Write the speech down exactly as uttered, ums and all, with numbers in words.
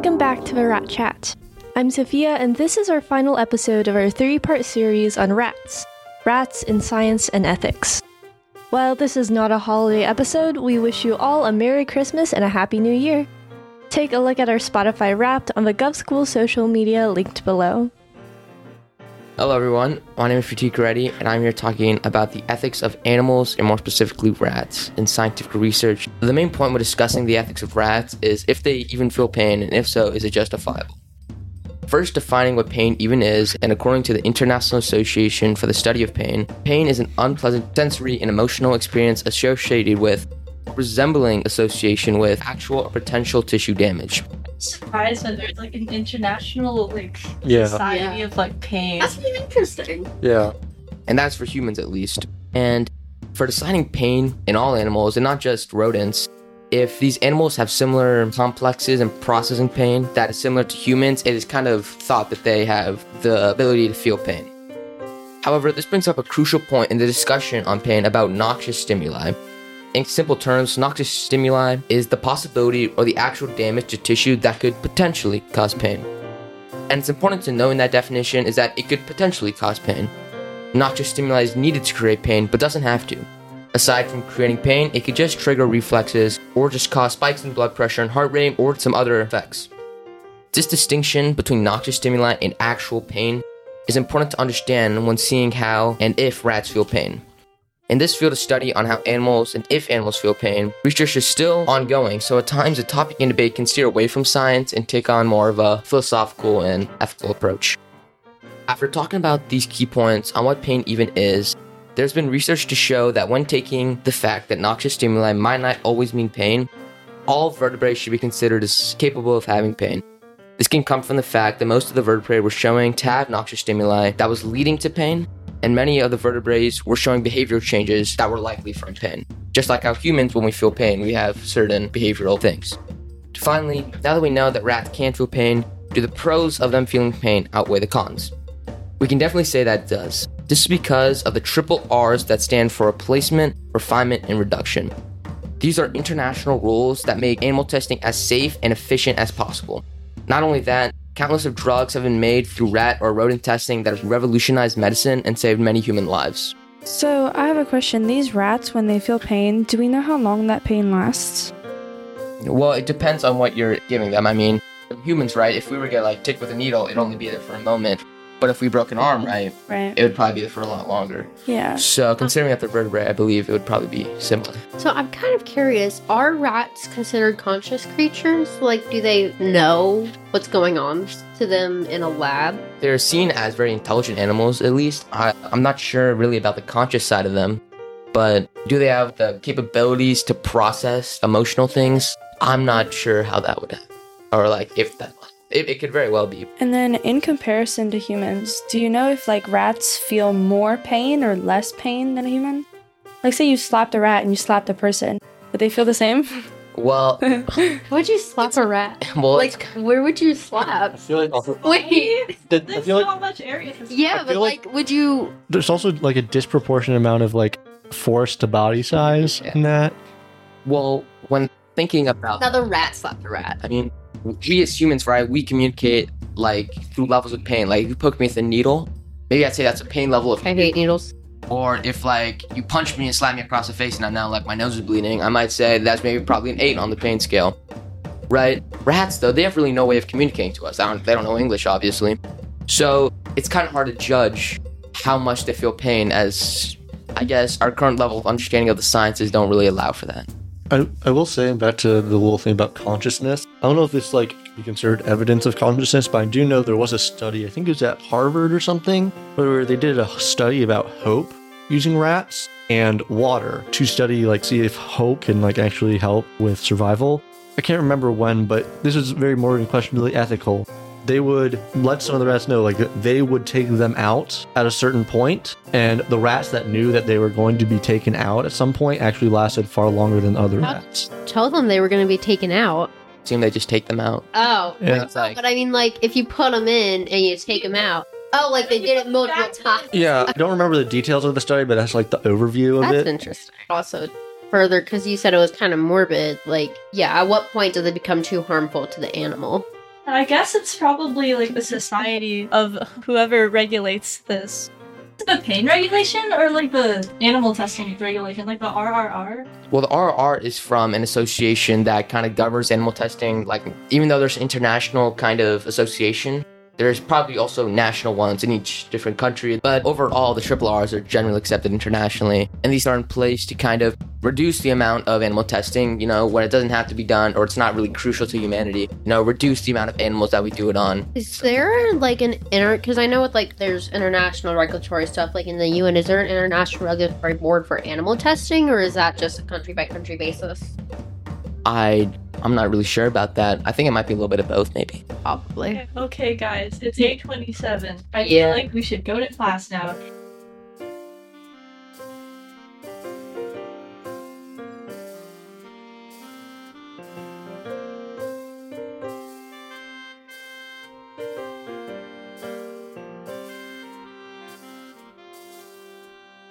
Welcome back to the Rat Chat. I'm Sophia, and this is our final episode of our three-part series on rats. Rats in science and ethics. While this is not a holiday episode, we wish you all a Merry Christmas and a Happy New Year. Take a look at our Spotify Wrapped on the GovSchool social media linked below. Hello everyone, my name is Pratik Reddy, and I'm here talking about the ethics of animals, and more specifically rats, in scientific research. The main point when discussing the ethics of rats is if they even feel pain, and if so, is it justifiable? First, defining what pain even is, and according to the International Association for the Study of Pain, pain is an unpleasant sensory and emotional experience associated with, resembling association with, actual or potential tissue damage. Surprised that there's like an international like Yeah. society Yeah. of like pain. That's really interesting. Yeah. And that's for humans at least. And for deciding pain in all animals, and not just rodents, if these animals have similar complexes and processing pain that is similar to humans, it is kind of thought that they have the ability to feel pain. However, this brings up a crucial point in the discussion on pain about noxious stimuli. In simple terms, noxious stimuli is the possibility or the actual damage to tissue that could potentially cause pain. And it's important to know in that definition is that it could potentially cause pain. Noxious stimuli is needed to create pain, but doesn't have to. Aside from creating pain, it could just trigger reflexes, or just cause spikes in blood pressure and heart rate, or some other effects. This distinction between noxious stimuli and actual pain is important to understand when seeing how and if rats feel pain. In this field of study on how animals and if animals feel pain, research is still ongoing, so at times the topic and debate can steer away from science and take on more of a philosophical and ethical approach. After talking about these key points on what pain even is, there's been research to show that when taking the fact that noxious stimuli might not always mean pain, all vertebrates should be considered as capable of having pain. This can come from the fact that most of the vertebrae were showing to have noxious stimuli that was leading to pain, and many of the vertebrates were showing behavioral changes that were likely from pain. Just like how humans, when we feel pain, we have certain behavioral things. Finally, now that we know that rats can feel pain, do the pros of them feeling pain outweigh the cons? We can definitely say that it does. This is because of the triple R's that stand for replacement, refinement, and reduction. These are international rules that make animal testing as safe and efficient as possible. Not only that, countless of drugs have been made through rat or rodent testing that has revolutionized medicine and saved many human lives. So, I have a question. These rats, when they feel pain, do we know how long that pain lasts? Well, it depends on what you're giving them. I mean, humans, right, if we were to get like ticked with a needle, it'd only be there for a moment. But if we broke an arm, right, Right. it would probably be there for a lot longer. Yeah. So considering that they're vertebrate, I believe it would probably be similar. So I'm kind of curious, are rats considered conscious creatures? Like, do they know what's going on to them in a lab? They're seen as very intelligent animals, at least. I, I'm not sure really about the conscious side of them, but do they have the capabilities to process emotional things? I'm not sure how that would happen, or like if that, it, it could very well be. And then, in comparison to humans, do you know if, like, rats feel more pain or less pain than a human? Like, say you slapped a rat and you slapped a person. Would they feel the same? Well, Would you slap a rat? well, Like, where would you I slap? feel like also, Wait. the, I There's feel so like much area. to- Yeah, I but feel like, would you... there's also like a disproportionate amount of like force to body size in that. well, when thinking about, Now the rat slapped a rat. I mean, we as humans, right, we communicate like through levels of pain. Like if you poke me with a needle, maybe I'd say that's a pain level of I hate needles. Or if like you punch me and slap me across the face and I'm now like my nose is bleeding, I might say that's maybe probably an eight on the pain scale. Right? Rats though, they have really no way of communicating to us. They don't, they don't know English, obviously. So it's kind of hard to judge how much they feel pain, as I guess our current level of understanding of the sciences don't really allow for that. I, I will say, back to the little thing about consciousness, I don't know if this like be considered evidence of consciousness, but I do know there was a study, I think it was at Harvard or something, where they did a study about hope using rats and water to study, like, see if hope can like actually help with survival. I can't remember when, but this is very more questionably ethical. They would let some of the rats know, like, they would take them out at a certain point, and the rats that knew that they were going to be taken out at some point actually lasted far longer than other How- rats. Told them they were going to be taken out. Seem they just take them out. Oh. Yeah. It's like, But I mean, like, if you put them in and you take them out. Oh, like they did it multiple times. Yeah, I don't remember the details of the study, but that's like the overview of That's it. interesting. Also, further, because you said it was kind of morbid, like, yeah, at what point does it become too harmful to the animal? I guess it's probably like the society of whoever regulates this. The pain regulation or like the animal testing regulation, like the R R R? Well, the R R R is from an association that kind of governs animal testing. Like, even though there's an international kind of association, there's probably also national ones in each different country. But overall, the triple R's are generally accepted internationally. And these are in place to kind of reduce the amount of animal testing, you know, when it doesn't have to be done or it's not really crucial to humanity. You know, reduce the amount of animals that we do it on. Is there like an inter? Because I know with like there's international regulatory stuff like in the U N. Is there an international regulatory board for animal testing, or is that just a country by country basis? I I'm not really sure about that. I think it might be a little bit of both, maybe. Probably. Okay, okay, guys, it's eight twenty-seven. I Yeah. feel like we should go to class now.